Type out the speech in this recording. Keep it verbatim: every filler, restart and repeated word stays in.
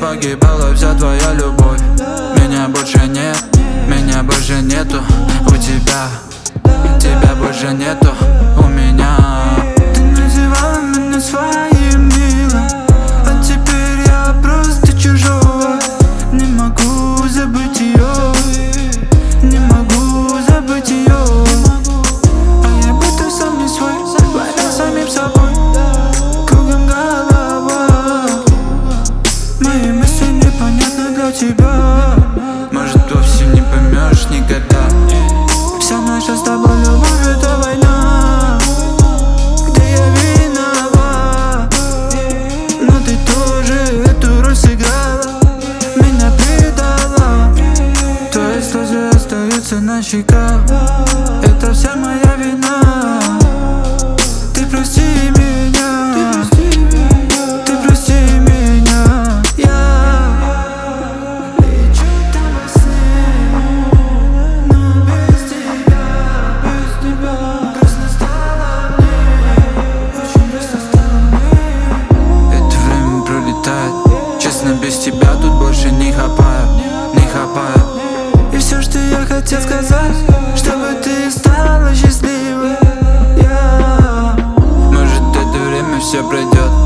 погибала вся твоя любовь. Меня больше нет, меня больше нету у тебя. Тебя больше нету у меня. Ты называла меня своим милым, а теперь я просто чужой. Не могу забыть ее, не могу забыть ее. А я будто сам не свой, война самим собой. Кругом голова, мои мысли непонятны для тебя. Может, вовсе не поймешь никогда. Вся наша с тобой любовь — это война, где я виноват, но ты тоже эту роль сыграла. Меня предала, твои слезы остаются на щеках. Это вся моя вина. Ты прости меня, ты прости меня. Я лечу там во сне, но без тебя, без тебя грустно стало мне, очень грустно стало мне. Это время пролетает, честно, без тебя тут больше не хапаю, не хапаю. И все, что я хотел сказать, чтобы ты стала счастливой. Я... Может, это время все пройдет,